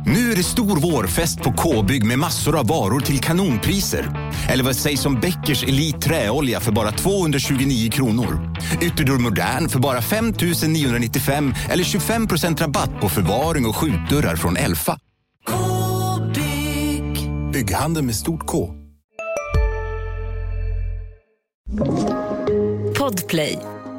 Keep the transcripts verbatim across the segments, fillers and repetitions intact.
Nu är det stor vårfest på K-bygg med massor av varor till kanonpriser. Eller vad sägs om Bäckers Elite träolja för bara tvåhundratjugonio kronor. Ytterdörr Modern för bara fem tusen niohundranittiofem eller tjugofem procent rabatt på förvaring och skjutdörrar från Elfa. K-bygg. Bygghandel med stort K. Podplay.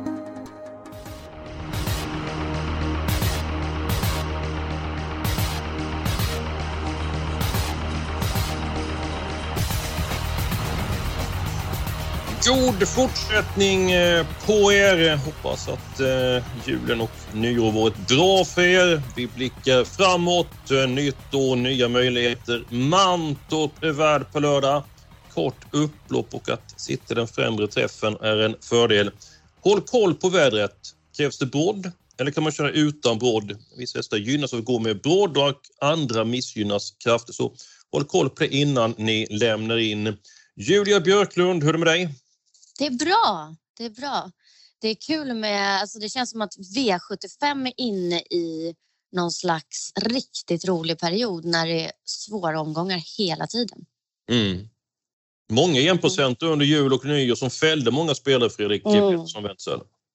God fortsättning på er. Hoppas att eh, julen och nyår varit bra för er. Vi blickar framåt. Nytt år, nya möjligheter. Mantorp är värd på lördag. Kort upplopp och att sitta den främre träffen är en fördel. Håll koll på vädret. Krävs det brodd? Eller kan man köra utan brodd? Vissa hästar gynnas av att gå med brodd och andra missgynnas kraftigt. Så håll koll på det innan ni lämnar in. Julia Björklund, hur är det med dig? Det är bra, det är bra. Det är kul med, alltså det känns som att V sjuttiofem är inne i någon slags riktigt rolig period när det är svåra omgångar hela tiden. Mm. Många enprocenter under jul och nyår som fällde många spelare, Fredrik mm. som Wenzel.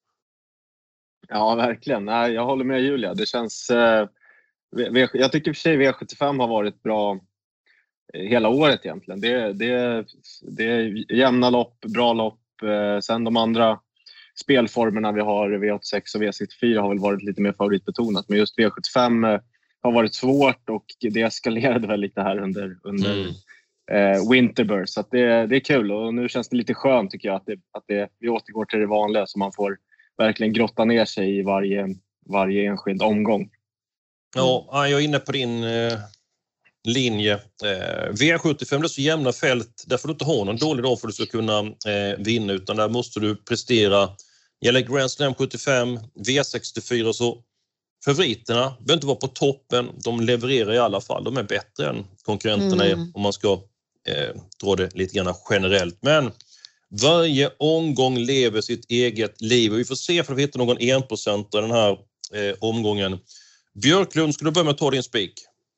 Ja, verkligen. Nej, jag håller med Julia. Det känns, eh, v, jag tycker för sig V sjuttiofem har varit bra hela året egentligen. Det, det, det är jämna lopp, bra lopp. Sen de andra spelformerna vi har, V åttiosex och V sextiofyra, har väl varit lite mer favoritbetonat. Men just V sjuttiofem har varit svårt och det eskalerade väl lite här under, under mm. eh, Winterburst. Så att det, det är kul och nu känns det lite skönt tycker jag att, det, att det, vi återgår till det vanliga så man får verkligen grotta ner sig i varje, varje enskild omgång. Mm. Ja, jag är inne på din... Eh... linje. Eh, V sjuttiofem det är så jämna fält. Där får du inte ha någon dålig dag för att du ska kunna eh, vinna. Utan där måste du prestera. Gäller Grand Slam sjuttiofem, V sextiofyra så favoriterna behöver inte vara på toppen. De levererar i alla fall. De är bättre än konkurrenterna mm. är, om man ska eh, dra det lite grann generellt. Men varje omgång lever sitt eget liv. Och vi får se för att vi hittar någon en procent av den här eh, omgången. Björklund, ska du börja med att ta din spik?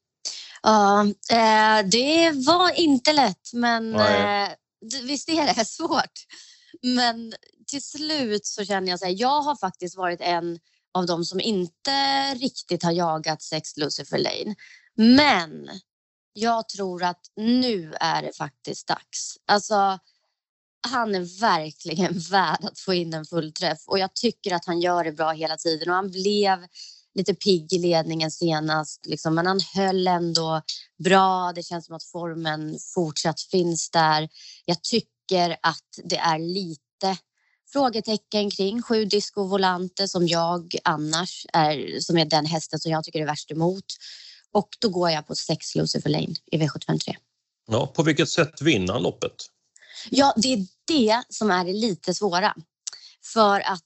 Ja, eh, det var inte lätt, men eh, visst är det svårt. Men till slut så känner jag så här, jag har faktiskt varit en av dem som inte riktigt har jagat sex Lucifer Lane. Men jag tror att nu är det faktiskt dags. Alltså, han är verkligen värd att få in en fullträff. Och jag tycker att han gör det bra hela tiden. Och han blev... lite pigg i ledningen senast. Liksom. Men han höll ändå bra. Det känns som att formen fortsatt finns där. Jag tycker att det är lite frågetecken kring sju Disco Volante som jag annars är, som är den hästen som jag tycker är värst emot. Och då går jag på sex Lucifer Lane i V sjuttiofem tre. Ja, på vilket sätt vinner han loppet? Ja, det är det som är det lite svåra. För att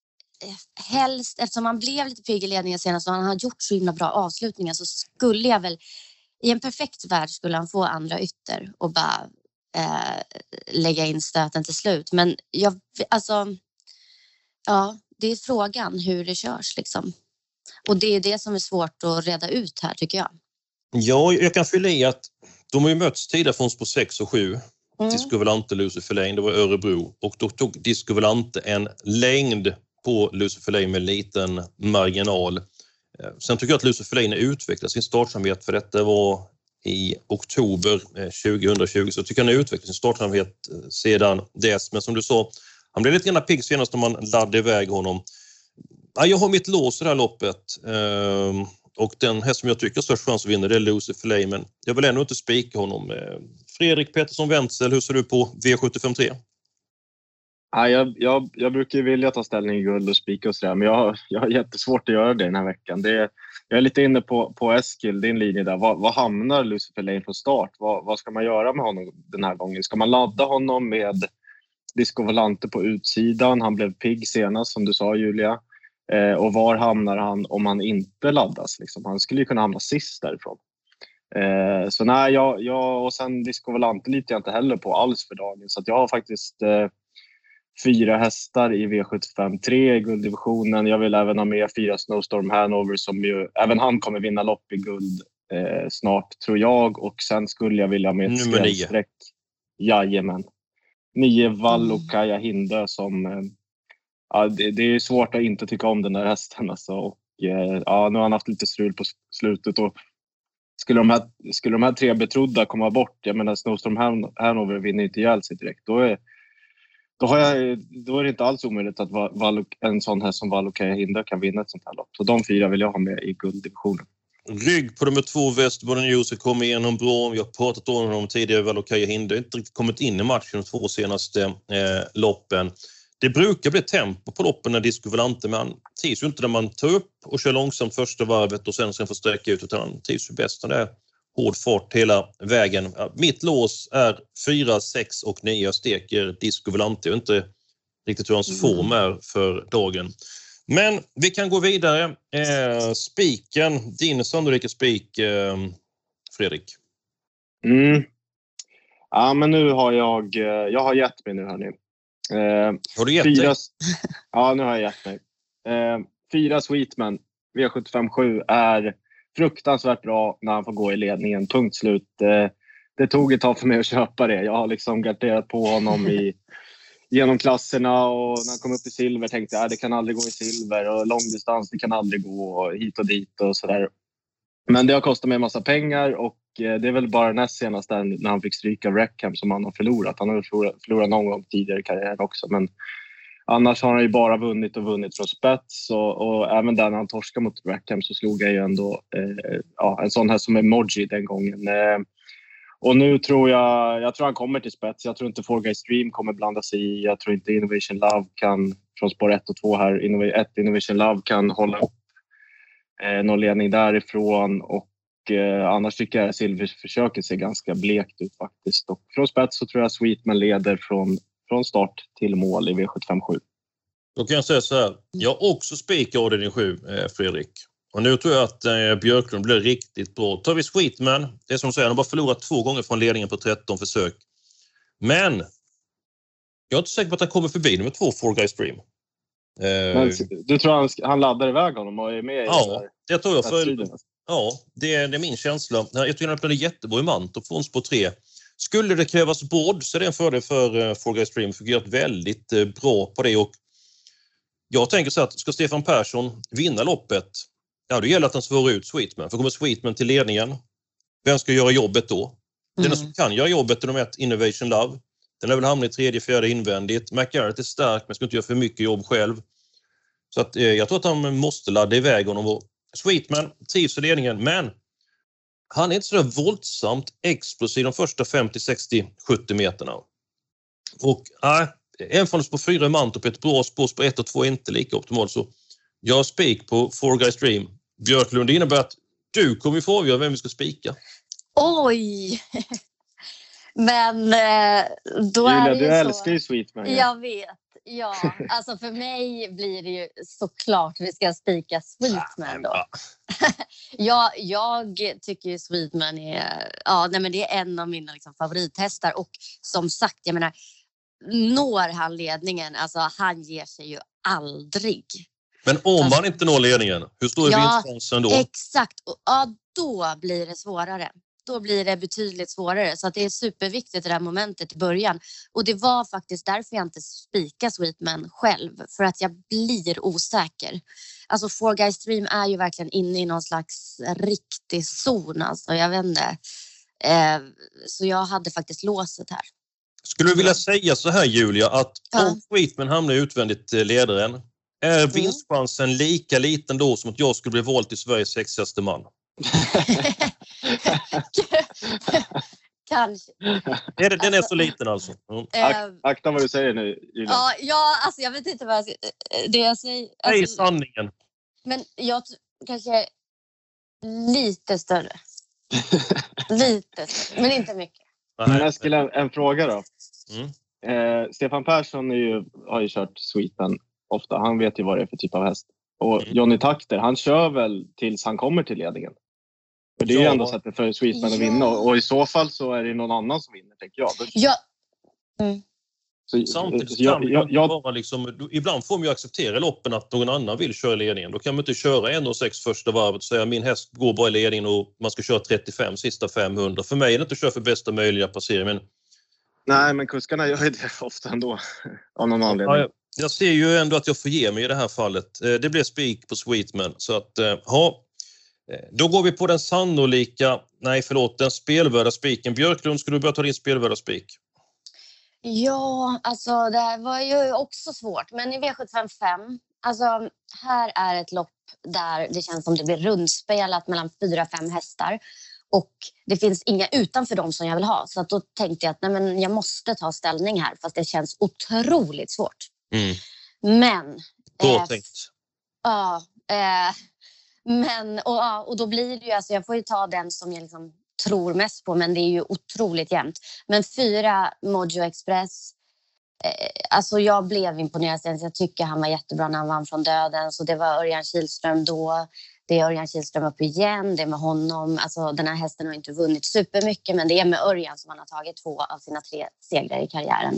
helst, eftersom han blev lite pigg i ledningen senast och han har gjort så himla bra avslutningar så skulle jag väl, i en perfekt värld skulle han få andra ytter och bara eh, lägga in stöten till slut. Men jag, alltså, ja, det är frågan hur det körs liksom. Och det är det som är svårt att reda ut här tycker jag. Ja, jag kan fylla i att de har ju mötts tidigare från på sex och sju. Mm. Disco Volante, Lucifer Lane, det var Örebro. Och då tog Disco Volante en längd på Lucifer Lane med liten marginal. Sen tycker jag att Lucifer Lane utvecklar sin startsamhet för detta var i oktober tjugohundratjugo. Så jag tycker han har utvecklat sin startsamhet sedan dess. Men som du sa, han blev lite grann pigg senast när man laddade iväg honom. Jag har mitt lås i det här loppet. Och den här som jag tycker har störst chans att vinna det är Lucifer Lane. Men jag vill ändå inte spika honom. Fredrik Pettersson Wenzel, hur ser du på V sjuttiofem tre? Ja, jag, jag, jag brukar ju vilja ta ställning i guld och spika och sådär, men jag har, jag har jättesvårt att göra det den här veckan. Det är, jag är lite inne på, på Eskil, din linje där. Vad, vad hamnar Lucifer Lane från start? Vad, vad ska man göra med honom den här gången? Ska man ladda honom med Disco Volante på utsidan? Han blev pigg senast, som du sa Julia. Eh, och var hamnar han om han inte laddas? Liksom? Han skulle ju kunna hamna sist därifrån. Eh, så nej, jag, jag, och sen Disco Volante litar jag inte heller på alls för dagen. Så att jag har faktiskt... Eh, fyra hästar i V sjuttiofem tre i gulddivisionen. Jag vill även ha med fyra Snowstorm Hanover som ju, även han kommer vinna lopp i guld eh, snart tror jag. Och sen skulle jag vilja med ett skrällsträck. Jajamän. Nio Vallokaja Hindö som... Eh, ja, det, det är svårt att inte tycka om den där hästen. Alltså. Och, eh, ja, nu har han haft lite strul på slutet. Och skulle, de här, skulle de här tre betrodda komma bort, jag menar Snowstorm Hanover vinner inte ihjäl sig direkt. Då är, då, har jag, då är det inte alls omöjligt att Val, en sån här som Vallokaja Hindö kan vinna ett sånt här lopp. Så de fyra vill jag ha med i gulddivisionen. Rygg på nummer två, Västerbotten Josef kommer igenom bra. Vi har pratat om honom tidigare. Vallokaja Hindö inte riktigt kommit in i matchen de två senaste eh, loppen. Det brukar bli tempo på loppen när Disco Volante, men han trivs ju inte när man tar upp och kör långsamt första varvet och sen, sen får sträcka ut, utan han trivs ju bäst när det är hård fart hela vägen. Mitt lås är fyra, sex och nio. Jag steker Disco Volante. Jag vet inte riktigt hur hans form är för dagen. Men vi kan gå vidare. Eh, spiken, din sannolika spik, eh, Fredrik. Mm. Ja, men nu har jag, jag har gett mig nu hörni. Eh, har du gett fyra, dig? Ja, nu har jag gett mig. Eh, fyra Sweetman, V sjuttiofem sju är fruktansvärt bra när han får gå i ledningen. Punkt slut. Eh, det tog ett tag för mig att köpa det. Jag har liksom garderat på honom i genom klasserna, och när han kom upp i silver tänkte jag att det kan aldrig gå i silver, och långdistans det kan aldrig gå hit och dit och sådär. Men det har kostat mig en massa pengar, och det är väl bara näst senast där när han fick stryka Wreckham som han har förlorat. Han har förlorat, förlorat någon gång tidigare i karriären också, men annars har han ju bara vunnit och vunnit från spets, och, och även där när han torskade mot Wreckham så slog jag ju ändå eh, ja, en sån här som Emoji den gången. Eh, och nu tror jag, jag tror han kommer till spets. Jag tror inte four guys stream kommer blanda sig i. Jag tror inte Innovation Love kan, från spår ett och två här, Innov- ett Innovation Love kan hålla upp eh, någon ledning därifrån, och Eh, annars tycker jag att silverförsöket ser ganska blekt ut faktiskt. Och från spets så tror jag Sweetman leder från, från start till mål i V sjuttiofem sju. Då kan jag säga så här. Jag också spikar avdelning sju, eh, Fredrik. Och nu tror jag att eh, Björklund blir riktigt bra. Tar vi Sweetman, det är som säger, han har bara förlorat två gånger från ledningen på tretton försök. Men jag är inte säker på att han kommer förbi nummer två, four guys stream. Eh, Men du tror han, han laddar iväg honom och är med i ja, det tror jag. För, striden? ja, det är, det är min känsla. Jag tycker att han är jättebra i Mantorp från spår tre. Skulle det krävas båd så är det en fördel för uh, four guys stream. För gjort väldigt uh, bra på det. Och jag tänker så att ska Stefan Persson vinna loppet, ja, då gäller att han svarar ut Sweetman. För kommer Sweetman till ledningen, vem ska göra jobbet då? Mm. Den som kan göra jobbet är nummer ett, Innovation Love. Den är väl hamnat i tredje, fjärde invändigt. McGarrett är stark men ska inte göra för mycket jobb själv. Så att, eh, jag tror att han måste ladda iväg honom. Och Sweetman trivs i ledningen, men han är inte så där våldsamt explosiv de första femtio, sextio, sjuttio meterna. Och äh, även från på fyra i Mantorp, ett bra spår på ett och två är inte lika optimalt. Så jag har spik på four guys stream. Björklund, innebär att du kommer få avgöra vem vi ska spika. Oj! Men då Julia, är det ju du så... älskar ju Sweetman. Ja. Jag vet. Ja, alltså för mig blir det ju såklart vi ska spika Sweetman då. ja, jag tycker ju Sweetman är, ja, nej men det är en av mina liksom favorithästar, och som sagt, jag menar, når han ledningen, alltså han ger sig ju aldrig. Men om alltså, man inte når ledningen, hur stor är ja, vinstchansen då? Exakt, och ja, då blir det svårare. Då blir det betydligt svårare. Så att det är superviktigt det där momentet i början. Och det var faktiskt därför jag inte spikar Sweetman själv. För att jag blir osäker. Alltså four guys stream är ju verkligen inne i någon slags riktig zon. Alltså jag vet inte. Eh, så jag hade faktiskt låset här. Skulle du vilja säga så här, Julia, att ja. om Sweetman hamnar utvändigt ledaren, är mm. vinstchansen lika liten då som att jag skulle bli vald till Sveriges sexigaste man? Kanske. Är det, den är så liten alltså. Mm. Ak- akta vad du säger nu, Julia. Ja, ja, alltså jag vet inte vad jag, det jag säger. Alltså, det är sanningen. Men jag kanske lite större. Lite större, men inte mycket. Men jag skulle en, en fråga då. Mm. Eh, Stefan Persson är ju, har ju kört Sweetman ofta. Han vet ju vad det är för typ av häst. Och mm. Johnny Takter, han kör väl tills han kommer till ledningen. För det är ja. ju ändå sättet för Sweetman ja. att vinna. Och i så fall så är det någon annan som vinner, tänker jag. Ja. Mm. Så, Samtidigt jag, kan jag, jag, bara liksom, ibland får man ju acceptera i loppen att någon annan vill köra ledningen. Då kan man inte köra en och sex första varvet och säga min häst går bara i ledningen och man ska köra trettiofem sista femhundra. För mig är det inte att köra för bästa möjliga passering. Men... Nej, men kuskarna gör det ofta ändå av någon anledning. Ja, jag ser ju ändå att jag får ge mig i det här fallet. Det blev spik på Sweetman. Så att, ja, då går vi på den sannolika, nej förlåt, den spelvärda spiken. Björklund, ska du börja ta din spelvärda spik? Ja, alltså det här var ju också svårt. Men i V sjuttiofem fem, alltså här är ett lopp där det känns som det blir rundspelat mellan fyra, fem hästar. Och det finns inga utanför dem som jag vill ha. Så att då tänkte jag att nej, men jag måste ta ställning här. Fast det känns otroligt svårt. Mm. Men... Bra tänkt. Ja, eh, men och, ja, och då blir det ju, alltså jag får ju ta den som jag liksom tror mest på, men det är ju otroligt jämnt. Men fyra Mojo Express, eh, alltså jag blev imponerad. Jag tycker han var jättebra när han vann från döden. Så det var Örjan Kihlström då, det är Örjan Kihlström upp igen, det är med honom. Alltså den här hästen har inte vunnit supermycket, men det är med Örjan som han har tagit två av sina tre segrar i karriären.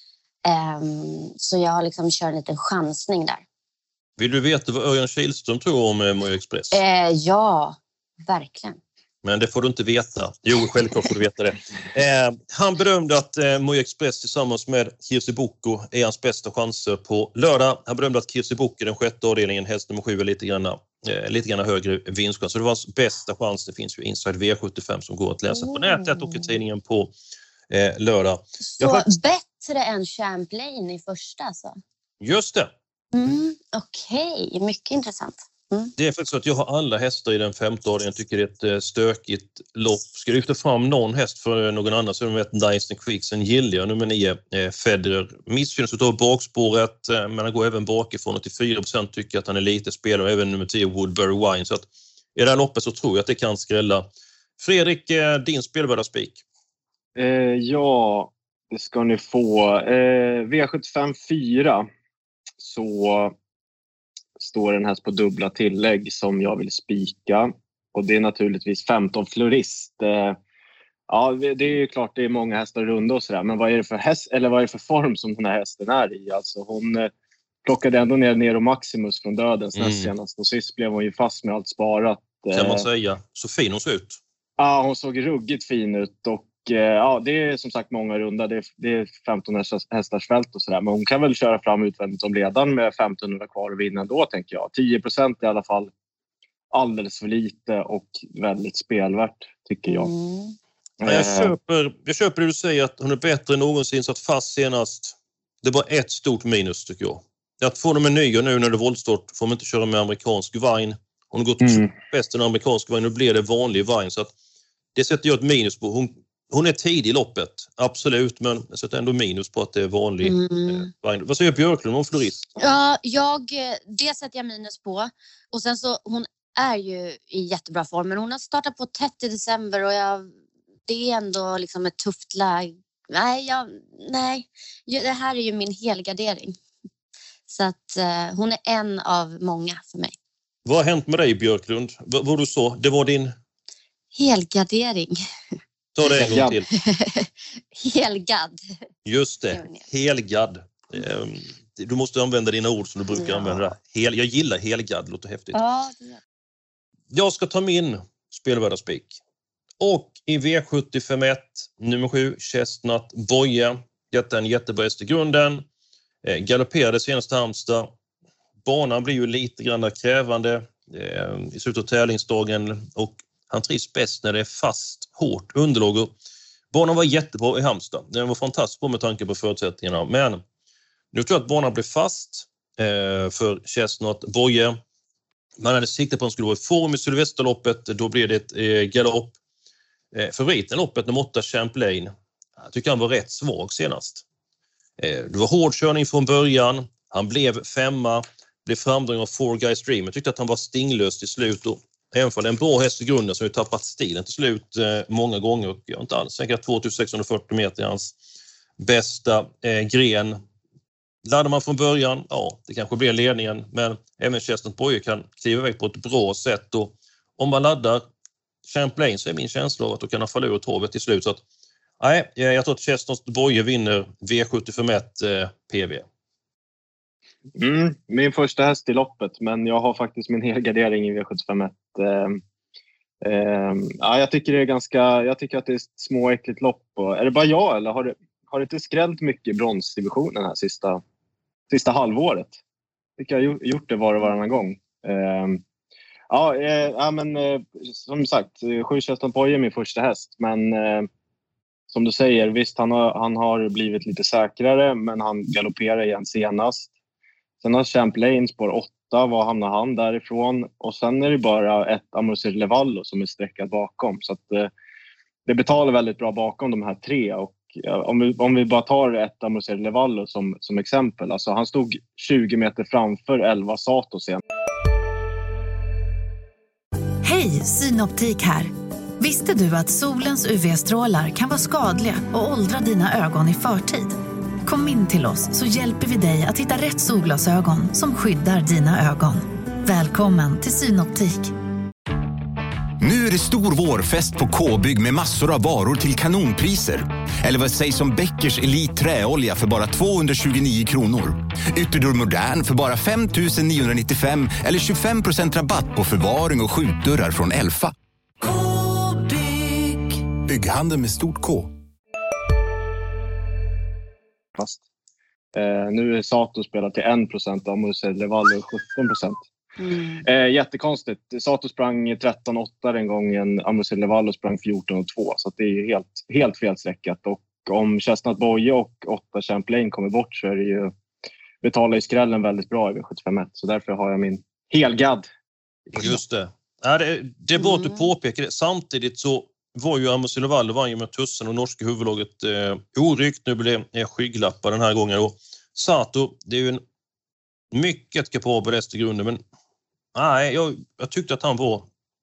Um, så jag har liksom kört en liten chansning där. Vill du veta vad Örjan Kihlström tror om Mojo Express? Eh, ja, verkligen. Men det får du inte veta. Jo, självklart får du veta det. Eh, han bedömde att eh, Mojo Express tillsammans med Kirsi Boko är hans bästa chanser på lördag. Han bedömde att Kirsi Boko, den sjätte avdelningen, häst nummer sju, är lite grann, eh, lite grann högre vinstchans. Så det var hans bästa chans. Det finns ju Inside V sjuttiofem som går att läsa på nätet och i tidningen på eh, lördag. Så har... bättre än Champlain i första alltså? Just det. Mm, Okej, okay. Mycket intressant. Mm. Det är faktiskt så att jag har alla hästar i den femte avdelningen. Jag tycker det är ett stökigt lopp. Ska jag lyfta fram någon häst för någon annan så är det med Nice and Quick. Sen gillar jag nummer nio, eh, Federer. Missgynnas av bakspåret, eh, men han går även bakifrån. åttiofyra procent tycker att han är lite spelare. Även nummer tio, Woodbury Wine. Så att i det här loppet så tror jag att det kan skrälla. Fredrik, eh, din spelvärda spik? Eh, ja, det ska ni få. Eh, V sjuttiofem fyra så står en häst på dubbla tillägg som jag vill spika. Och det är naturligtvis femton Florist. Eh, ja, det är ju klart det är många hästar runda och sådär. Men vad är det för häst, eller vad är det för form som den här hästen är i? Alltså hon eh, plockade ändå ner Nero Maximus från dödens mm. näst senast. Och sist blev hon ju fast med allt sparat. Eh, kan man säga. Så fin hon såg ut. Ja, hon såg ruggigt fin ut. Och ja, det är som sagt många runda. Det är, det är femton hästars fält och sådär. Men hon kan väl köra fram utvändigt som ledaren med femtonhundra kvar och vinna då, tänker jag. tio procent i alla fall alldeles för lite och väldigt spelvärt, tycker jag. Mm. Ja, jag, köper, jag köper det du säger att hon är bättre än någonsin, satt fast senast. Det är bara ett stort minus, tycker jag. Att få dem med nya nu när det är voltstart får man inte köra med amerikansk vagn. Hon har gått mm. bäst än amerikansk vagn. Nu blir det vanlig vagn, så att det sätter jag ett minus på. Hon Hon är tidig i loppet, absolut, men jag sätter ändå minus på att det är vanlig mm. vagn. Vad säger Björklund om Florist? Ja, jag, det sätter jag minus på. Och sen så, hon är ju i jättebra form, men hon har startat på tätt i december och jag, det är ändå liksom ett tufft läge. Nej, jag, nej, det här är ju min helgardering. Så att uh, hon är en av många för mig. Vad har hänt med dig, Björklund? V- vad du så? Det var din... Helgardering. Ta det en gång till. Helgad. Just det, helgad. Du måste använda dina ord som du brukar ja. använda. Hel, jag gillar helgad, det låter häftigt. Ja, det är... Jag ska ta min spelvärda spik. Och i V sjuttiofem ett, nummer sju, Chestnut Boye. Detta är en jättebra häst i grunden. Galopperade senast Halmstad. Banan blir ju lite grann krävande i slutet av tävlingsdagen och han trivs bäst när det är fast, hårt underlag. Banan var jättebra i Halmstad. Den var fantastisk på med tanke på förutsättningarna. Men nu tror jag att banan blir fast eh, för Chestnut Boye. Man hade siktat på att han skulle vara i form i Sylvesterloppet. Då blir det ett eh, galopp. Eh, favoriten loppet nummer åtta, Champlain. Jag tycker han var rätt svag senast. Eh, det var hård körning från början. Han blev femma. Blev framdrag av Four Guys Dream. Jag tyckte att han var stinglös till slut. Och även för en bra häst i grunden som har tappat stilen till slut eh, många gånger. Och jag är inte alls säker att tvåtusensexhundrafyrtio meter är hans bästa eh, gren. Laddar man från början, ja, det kanske blir ledningen. Men även Chestnut Boye kan kliva iväg på ett bra sätt. Och om man laddar Champlain så är min känsla av att då kan han falla ur torvet till slut. Så att Nej, jag tror att Chestnut Boye vinner V sjuttiofem ett eh, P V. Mm, min första häst i loppet, men jag har faktiskt min helgardering i V sjuttiofem ett. Eh, eh, ja, jag tycker det är ganska, jag tycker att det är ett småäckligt lopp. Och, är det bara jag eller har det, har det inte skrällt mycket i bronsdivisionen här sista, sista halvåret? Jag tycker jag har gjort det var och varannan gång. Eh, ja, eh, ja, men eh, som sagt, sju Chestnut Boye är min första häst, men eh, som du säger, visst han har, han har blivit lite säkrare, men han galopperar igen senast. Sen har Champlain spår åtta, var hamnar han därifrån? Och sen är det bara ett Amorcir Levallo som är sträckat bakom. Så att, eh, det betalar väldigt bra bakom de här tre. Och, ja, om, vi, om vi bara tar ett Amorcir Levallo som, som exempel. Alltså, han stod tjugo meter framför elva Sato sen. Hej, Synoptik här. Visste du att solens U V-strålar kan vara skadliga och åldra dina ögon i förtid? Kom in till oss så hjälper vi dig att hitta rätt solglasögon som skyddar dina ögon. Välkommen till Synoptik. Nu är det stor vårfest på K-bygg med massor av varor till kanonpriser. Eller vad sägs om Bäckers Elite träolja för bara tvåhundratjugonio kronor. Ytterdörr Modern för bara fem tusen niohundranittiofem eller tjugofem procent rabatt på förvaring och skjutdörrar från Elfa. K-bygg. Bygghandel med stort K. Fast. Eh, nu är Sato spelat till en procent och Amorcir Levallo sjutton procent. Mm. Eh, jättekonstigt. Sato sprang tretton åtta den gången, Amorcir Levallo sprang fjorton två. Så att det är helt, helt felsträckat. Och om Chestnut Boye och åtta Champlain kommer bort så är det ju, betalar ju skrällen väldigt bra i V sjuttiofem ett. Så därför har jag min helgad. Just det. Ja, det, det är bra att du påpekar det. Samtidigt så var ju Amorcir Levallo vann ju med tussen och norska huvudlaget eh, oryckt. Nu blev det skygglappar den här gången. Och Sato, det är ju en mycket kapabel häst i grunden. Men nej, jag, jag tyckte att han var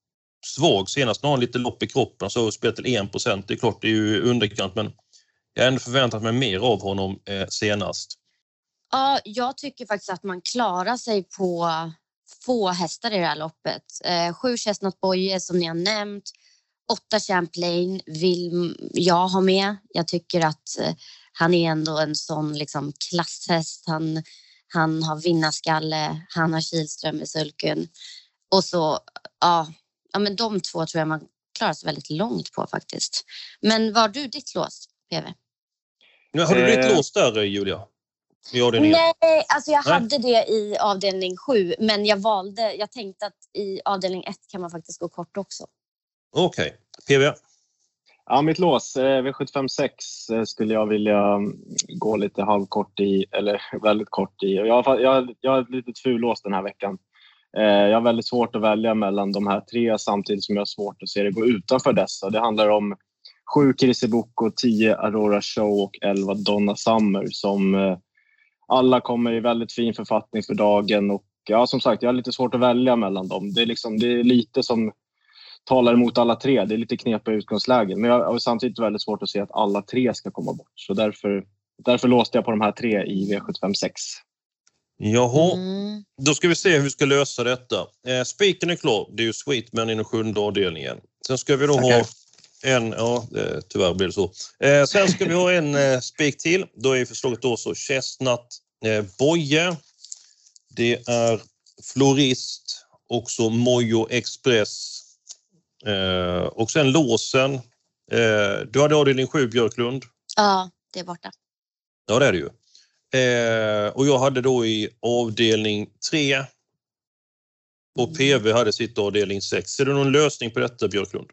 svag senast. Nu har han lite lopp i kroppen så spelat till en procent. Det är klart, det är ju underkant, men jag har ändå förväntat mig mer av honom eh, senast. Ja, jag tycker faktiskt att man klarar sig på få hästar i det här loppet. Eh, sju Chestnut Boye som ni har nämnt. Åtta Champlain vill jag ha med. Jag tycker att eh, han är ändå en sån liksom klasshäst. Han, han har vinnarskalle. Han har Kihlström i sulken. Och så, ja, ja, men de två tror jag man klarar sig väldigt långt på faktiskt. Men var du ditt lås, P V? Nu har du ditt lås där, Julia? Nej, alltså jag Nej. hade det i avdelning sju. Men jag valde, jag tänkte att i avdelning ett kan man faktiskt gå kort också. Okej, okay. P V? Ja, mitt lås, V sjuttiofem sex skulle jag vilja gå lite halvkort i, eller väldigt kort i. Jag har, jag, jag har ett litet fullås den här veckan. Jag har väldigt svårt att välja mellan de här tre samtidigt som jag har svårt att se det gå utanför dessa. Det handlar om sju Kirsibuko, tio Aurora Show och elva Donna Summer som alla kommer i väldigt fin författning för dagen. Och ja, som sagt, jag har lite svårt att välja mellan dem. Det är, liksom, det är lite som talar emot alla tre. Det är lite knepiga utgångslägen. Men jag har samtidigt väldigt svårt att se att alla tre ska komma bort. Så därför, därför låste jag på de här tre i V sjuttiofem sex. Jaha, mm. Då ska vi se hur vi ska lösa detta. Eh, spiken är klar. Det är ju Sweetman i den sjunde avdelningen. Sen ska vi då okay. ha en, ja det, tyvärr blir det så. Eh, sen ska vi ha en eh, spik till. Då är förslaget då så Chestnut eh, Boye. Det är Florist. Också Mojo Express. Eh, och sen låsen. Eh, du hade avdelning sju, Björklund. Ja, det är borta. Ja, det är det ju. Eh, och jag hade då i avdelning tre. Och P V hade sitt avdelning sex. Är det någon lösning på detta, Björklund?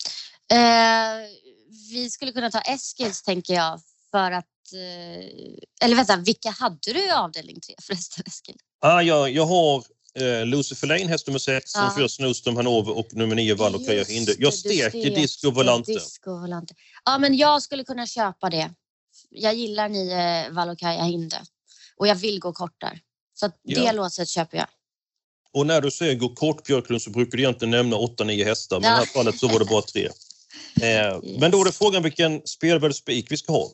Eh, vi skulle kunna ta Eskils, tänker jag. För att... Eh, eller vänta, vilka hade du i avdelning tre förresten, Eskil? Ah, ja, jag har... Eh, Lucifer Lane, häst nummer sex, ja. Som fyra Snowstorm Hanover och nummer nio Valokaja Hinde. Jag steker Disco Volante. Disco Volante. Ja, men jag skulle kunna köpa det. Jag gillar nio Valokaja Hinde. Och jag vill gå kort där. Så att ja. Det låset köper jag. Och när du säger gå kort, Björklund, så brukar du egentligen nämna åtta nio hästar. Men ja. I det här fallet så var det bara tre. Eh, yes. Men då är det frågan vilken spelvärd spik vi ska ha.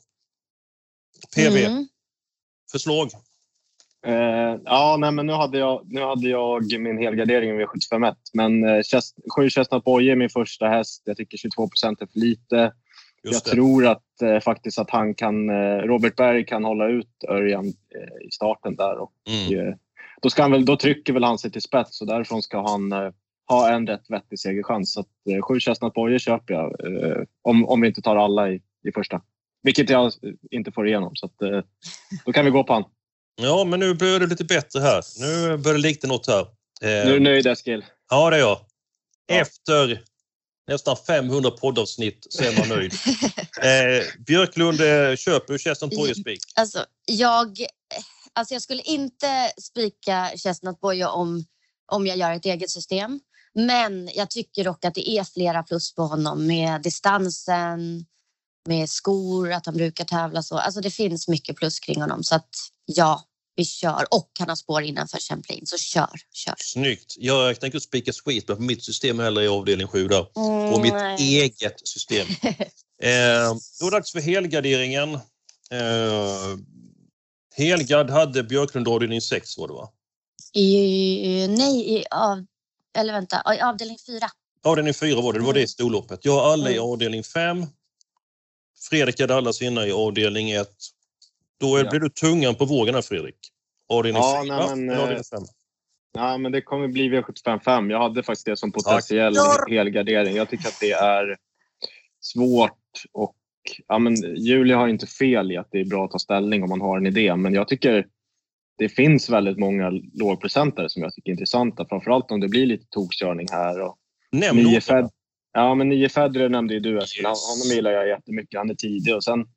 P V. Mm. Förslag. Uh, ja, nej, men nu hade jag, nu hade jag min helgardering i V sjuttiofem ett. Men uh, sju Chestnut Boye är min första häst. Jag tycker tjugotvå procent är för lite. Just jag det. tror att eh, faktiskt att han kan, eh, Robert Berg kan hålla ut Örjan eh, i starten där. Och, mm. eh, då, ska han väl, då trycker väl han sig till spets och därifrån ska han eh, ha en rätt vettig segerchans. Så att, eh, sju Chestnut Boyer köper jag eh, om, om vi inte tar alla i, i första. Vilket jag inte får igenom. Så att, eh, då kan vi gå på han. Ja, men nu börjar det lite bättre här. Nu börjar det likna något här. Eh, nu är du nöjd, Eskil? Ja, det är jag. Ja. Efter nästan femhundra poddavsnitt så är man nöjd. eh, Björklund eh, köper Chestnut Boyer spik. Alltså jag, alltså jag skulle inte spika Chestnut Boyer om, om jag gör ett eget system. Men jag tycker dock att det är flera plus på honom med distansen, med skor, att han brukar tävla så. Alltså det finns mycket plus kring honom så att ja, vi kör. Och han har spår innanför Champlain, så kör, kör. Snyggt. Jag tänker spika skit på mitt system heller i avdelning sju där. Mm, på mitt nej. eget system. eh, då är det dags för helgarderingen. Eh, Helgard hade Björklund avdelning sex var det va? I, nej, i, av, eller vänta, i avdelning fyra. Avdelning fyra var det, det var det storloppet. Jag har alla i avdelning fem. Fredrik hade alla sina i avdelning ett. Då är, ja. blir du tungan på vågen här, Fredrik. Avdelning ja, fyra, nej, men, avdelning fem. Ja, men det kommer bli V sjuttiofem fem. Jag hade faktiskt det som potentiell helgardering. Jag tycker att det är svårt och ja, men Julia har inte fel i att det är bra att ta ställning om man har en idé. Men jag tycker det finns väldigt många lågprocentare som jag tycker är intressanta. Framförallt om det blir lite tokkörning här. Och nio Fed, ja, men nio Federer nämnde ju du. Yes. Honom gillar jag jättemycket. Han är tidig och sen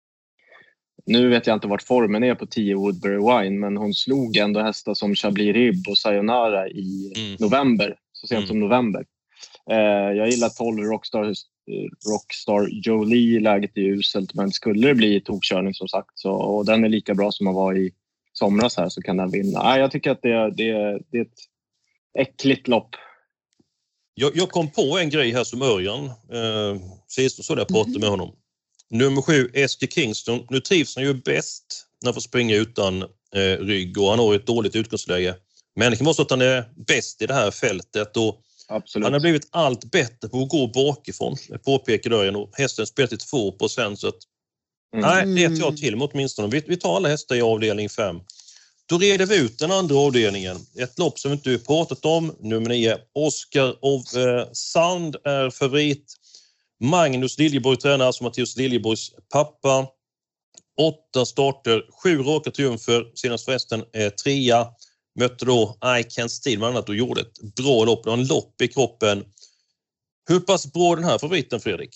nu vet jag inte vart formen är på tio Woodbury Wine, men hon slog ändå hästar som Chablis Rib och Sayonara i mm. november, så sent mm. som november. Eh, jag gillar tolv Rockstar, Rockstar Jolie i läget i uselt, men skulle det bli tokkörning som sagt, så, och den är lika bra som man var i somras här, så kan den vinna. Ah, jag tycker att det, det, det är ett äckligt lopp. Jag, jag kom på en grej här som Örjan, eh, sist så där jag pratade med honom. Nummer sju, S G Kingston. Nu trivs han ju bäst när han får springa utan eh, rygg och han har ett dåligt utgångsläge. Men det kan vara så att han är bäst i det här fältet och absolut. Han har blivit allt bättre på att gå bakifrån. Jag påpekar Örjan och hästen spelar till två procent så att mm. nej, det tar jag till mot åtminstone. Vi, vi tar alla hästar i avdelning fem. Då reder vi ut den andra avdelningen. Ett lopp som vi inte har pratat om. Nummer nio, Oscar of eh, Sand är favorit. Magnus Liljeborg tränar, alltså Mattias Liljeborgs pappa. Åtta starter, sju raka triumfer. Senast förresten eh, trea. Mötte då I Can Steal bland annat och gjorde ett bra lopp. Det var en lopp i kroppen. Hur pass bra är den här favoriten, Fredrik?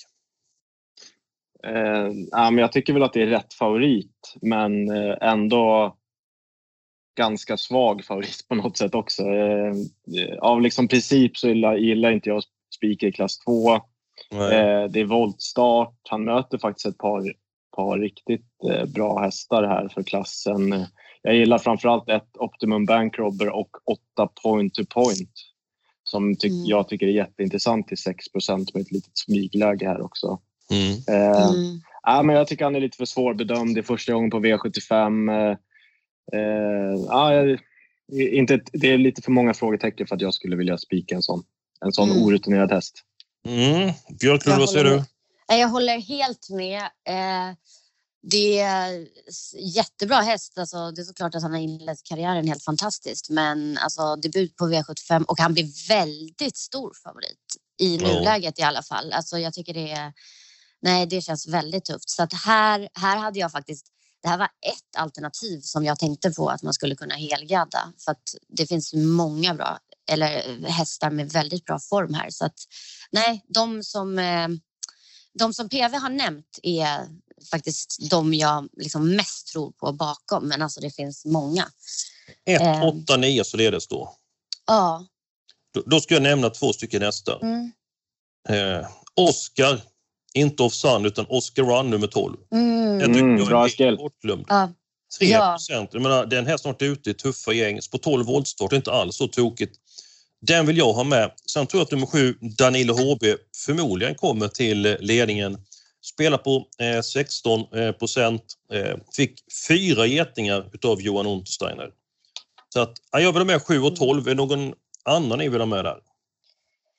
Eh, ja, men jag tycker väl att det är rätt favorit. Men eh, ändå ganska svag favorit på något sätt också. Eh, av liksom princip så gillar, gillar inte jag spika i klass två. Eh, det är voltstart. Han möter faktiskt ett par, par riktigt eh, bra hästar här för klassen. Jag gillar framförallt ett Optimum Bankrobber och åtta Point to Point. Som ty- mm. jag tycker är jätteintressant till sex procent med ett litet smygläge här också. Mm. Eh, mm. Äh, men jag tycker han är lite för svårbedömd. Det är första gången på V sjuttiofem. Eh, eh, inte ett, det är lite för många frågetecken för att jag skulle vilja spika en sån, en sån mm. orutinerad häst. Mm. Björklund, vad säger du? Jag håller helt med. Eh, det är jättebra häst. Alltså, det är såklart att han har inlett karriären helt fantastiskt. Men alltså, debut på V sjuttiofem och han blir väldigt stor favorit i nuläget i alla fall. Alltså, jag tycker det är, nej, det känns väldigt tufft. Så att här, här hade jag faktiskt, det här var ett alternativ som jag tänkte på att man skulle kunna helgadda. För att det finns många bra, eller hästar med väldigt bra form här. Så att nej, de som, de som P V har nämnt är faktiskt de jag liksom mest tror på bakom. Men alltså det finns många. ett, åtta, nio så ledes då. Ja. Då, då ska jag nämna två stycken hästar. Mm. Eh, Oscar, inte Off Sun utan Oscar Run nummer tolv. Mm. Jag tycker mm, jag är helt bortglömd. Ja. tre procent. Jag menar, den här snart ute i tuffa gäng. På tolv voltstart är inte alls så tokigt. Den vill jag ha med. Sen tror jag att nummer sju, Danilo H B, förmodligen kommer till ledningen. Spelar på eh, sexton procent. Eh, fick fyra getingar utav Johan Untersteiner. Så att, ja, jag vill ha med sju och tolv. Är någon annan ni vill ha med där?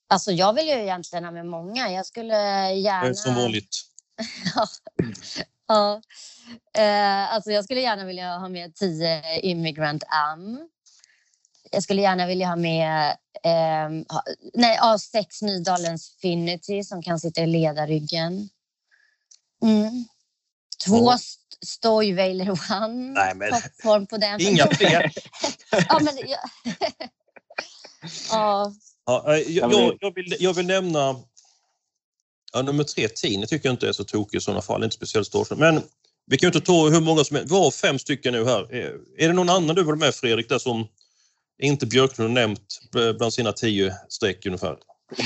Alltså jag vill ju egentligen ha med många. Jag skulle gärna... Som vanligt. ja. ja. Eh, alltså jag skulle gärna vilja ha med tio Immigrant Am. Jag skulle gärna vilja ha med eh, ha, nej, A sex Nydalens Finity som kan sitta i ledarryggen. Mm. Två ja. st- Stoyveiler One. Nej, men... Toppform på den. Inga fler. ja, men... Ja. ja. Ja, jag, jag, jag, vill, jag vill nämna ja, nummer tre, Tine tycker jag inte är så tokig i sådana fall, inte speciellt stor. Men vi kan ju inte ta hur många som är. Vi har fem stycken nu här. Är, är det någon annan du var med, Fredrik, där som inte Björklund nämnt bland sina tio streck ungefär?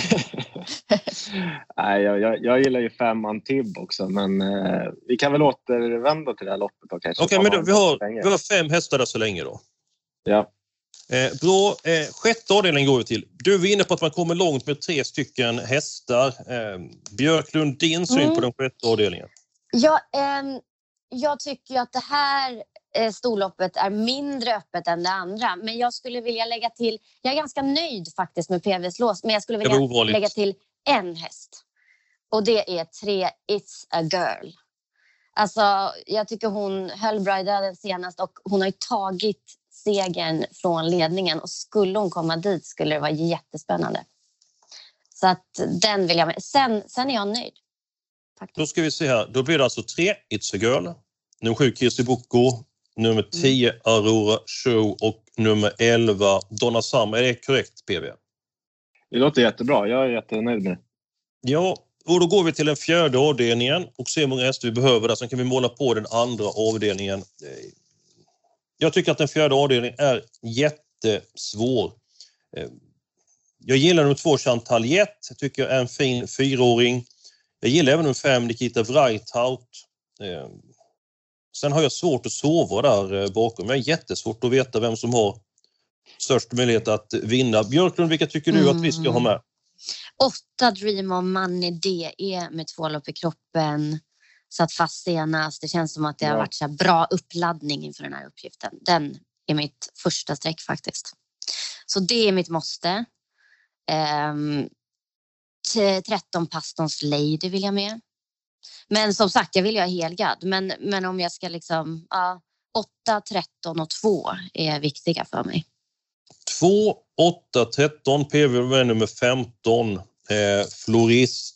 Nej, jag, jag, jag gillar ju fem Antib också, men eh, vi kan väl återvända till det här loppet då kanske. Okej, okay, men då, vi, har, vi har fem hästar där så länge då. Ja. Eh, bra, eh, sjätte avdelningen går vi till. Du var inne på att man kommer långt med tre stycken hästar. Eh, Björklund, din syn mm. på den sjätte avdelningen? Ja, eh, jag tycker att det här eh, storloppet är mindre öppet än det andra. Men jag skulle vilja lägga till, jag är ganska nöjd faktiskt med P V:s lås. Men jag skulle vilja lägga till en häst. Och det är tre It's a Girl. Alltså, jag tycker hon höll bra i döden senast och hon har ju tagit segern från ledningen och skulle hon komma dit skulle det vara jättespännande. Så att den vill jag med. Sen, sen är jag nöjd. Faktiskt. Då ska vi se här. Då blir det alltså tre It's a Girl, nummer sju Kirsi Boko, nummer tio mm. Aurora Show och nummer elva Donna Summer. Är det korrekt, P V? Det låter jättebra. Jag är jättenöjd med det. Ja, och då går vi till den fjärde avdelningen och ser hur många hästar vi behöver där. Sen kan vi måla på den andra avdelningen. Jag tycker att den fjärde avdelningen är jättesvår. Jag gillar nummer två Chantal Jett. Jag tycker jag är en fin fyraåring. Jag gillar även nummer fem Nikita Wrightout. Sen har jag svårt att sova där bakom. Jag är jättesvårt att veta vem som har störst möjlighet att vinna. Björklund, vilka tycker du att vi ska ha med? Åtta Dream of Money D E med två lopp i kroppen. Satt fast senast. Det känns som att det har varit så bra uppladdning inför den här uppgiften. Den är mitt första streck faktiskt. Så det är mitt måste. Um, tretton Pastons Lady vill jag med. Men som sagt, jag vill ju ha helgad. Men, men om jag ska liksom... Ja, åtta, tretton och två är viktiga för mig. två, åtta, tretton, P V med nummer femton, eh, Florist.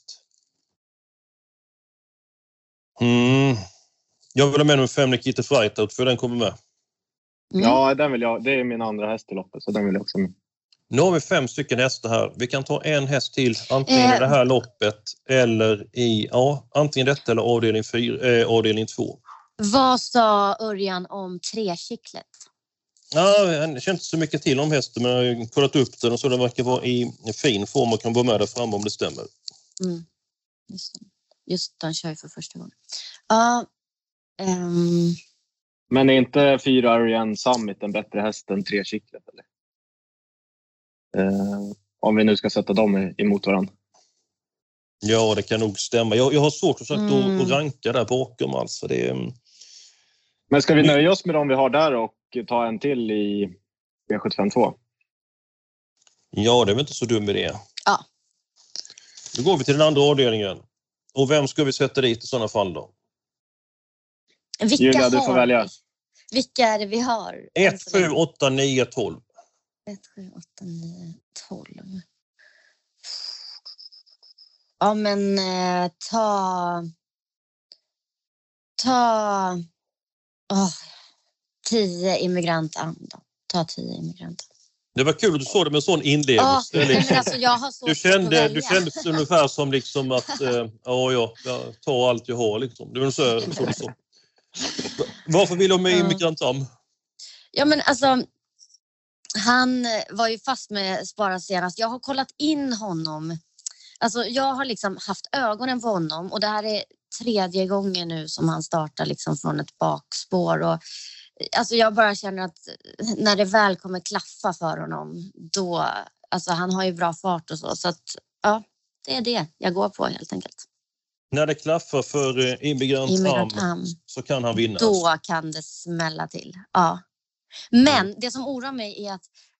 Mm. Jag vill ha med nummer fem, Nikita Wrightout, för den kommer med. Mm. Ja, den vill jag. Det är min andra häst i loppet, så den vill jag också med. Nu har vi fem stycken hästar här. Vi kan ta en häst till, antingen i det här loppet eller i, ja, antingen detta eller avdelning fyra, eh, avdelning två. Vad sa Örjan om trekicklet? Ja, jag känner inte så mycket till om hästen, men jag har kollat upp den och så den verkar vara i fin form och kan vara med där framme om det stämmer. Mm. Just det. Just den kör ju för första gången. Ja. Uh, um... Men är inte fyra Ariane Summit en bättre häst än tre kicklet, eller? Uh, om vi nu ska sätta dem emot varandra. Ja, det kan nog stämma. Jag, jag har svårt att, sagt, mm. att ranka där bakom. Alltså. Det är... Men ska vi nöja oss med dem vi har där och ta en till i V sjuttiofem två? Ja, det är väl inte så dum idé. Ja. Då går vi till den andra avdelningen. Och vem ska vi sätta dit i sådana fall då? Vilka Julia, du får har välja. Vi? Vilka är det vi har? ett, sju, åtta, nio, tolv. ett, sju, åtta, nio, tolv. Ja, men eh, ta... Ta... Oh, tio immigranter. Ta tio immigranter. Det var kul att du såg det med en sån inlevelse. Oh, liksom. alltså, jag har så du kände du kände ungefär som liksom att äh, ja, ja, jag tar allt jag har liksom. Det var så, så, så. Varför vill de med immigrantam? Ja, men alltså han var ju fast med Spara senast. Jag har kollat in honom. Alltså jag har liksom haft ögonen på honom och det här är tredje gången nu som han startar liksom från ett bakspår och alltså jag bara känner att när det väl kommer klaffa för honom då, alltså han har ju bra fart och så så att ja, det är det jag går på helt enkelt. När det klaffar för immigrantam så kan han vinna. Då kan det smälla till, ja. Men det som oroar mig är att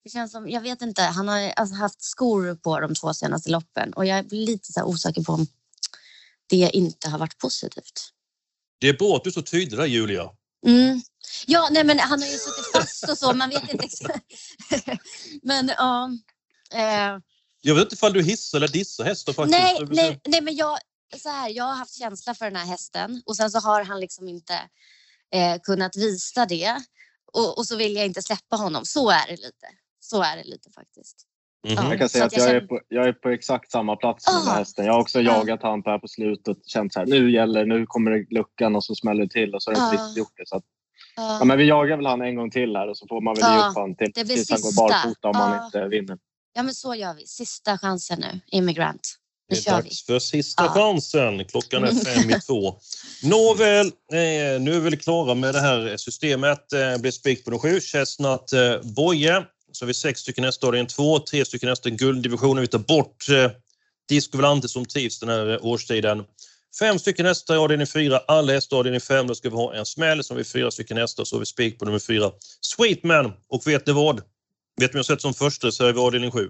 Det känns som, jag vet inte, han har alltså haft skor på de två senaste loppen. Och jag är lite så här osäker på om det inte har varit positivt. Det är bra att du är så tydlig där, Julia. Mm. Ja, nej men han har ju suttit fast och så, man vet inte exakt. Men ja... Uh, uh, jag vet inte ifall du hissar eller dissar hästar faktiskt. Nej, nej, nej men jag, så här, jag har haft känsla för den här hästen. Och sen så har han liksom inte eh, kunnat visa det. Och, och så vill jag inte släppa honom. Så är det lite. Så är det lite faktiskt. Mm-hmm. Ja, jag kan säga att, att jag, jag, är på, jag är på exakt samma plats med ah. den här hästen. Jag har också ah. jagat han på här på slutet och känt så här, nu gäller, nu kommer det luckan och så smäller det till och så har det inte ah. gjort det. Så att, ah. ja, men vi jagar väl han en gång till här och så får man väl ah. ge upp han till tills han går barfota om ah. man inte vinner. Ja, men så gör vi. Sista chansen nu, Immigrant. Nu det är dags vi. för sista ja. chansen. Klockan är fem i två. Nåväl, eh, nu är vi klara med det här systemet. Eh, blir spik på de sju. Chestnut eh, Boje. Så har vi sex stycken nästa avdelning två. Tre stycken nästa gulddivisionen. Vi tar bort eh, Disco Volante som trivs den här årstiden. Fem stycken nästa avdelning fyra. Alla hästar avdelning fem. Då ska vi ha en smäll. Så har vi fyra stycken nästa. Så har vi spik på nummer fyra. Sweetman. Och vet ni vad? Vet ni jag sett som första så är vi avdelning sju.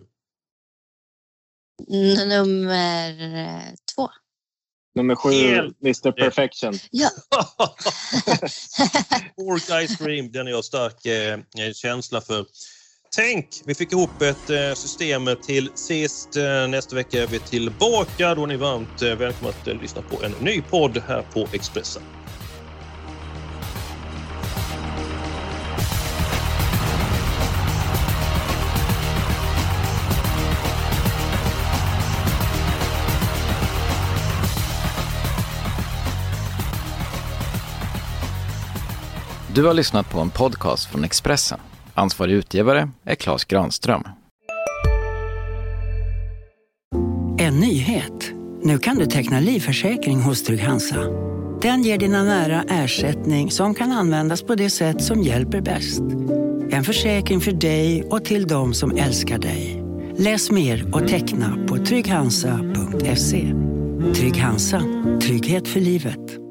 Nummer två. Nummer sju, Helt. mister Perfection. Ja. Pork Ice Cream, den är jag stark eh, känsla för. Tänk, vi fick ihop ett eh, system till sist. Eh, nästa vecka är vi tillbaka. Då är ni varmt eh, välkomna att eh, lyssna på en ny podd här på Expressen. Du har lyssnat på en podcast från Expressen. Ansvarig utgivare är Claes Granström. En nyhet. Nu kan du teckna livförsäkring hos Trygg-Hansa. Den ger dina nära ersättning som kan användas på det sätt som hjälper bäst. En försäkring för dig och till de som älskar dig. Läs mer och teckna på trygg hansa punkt se. Trygg-Hansa. Trygghet för livet.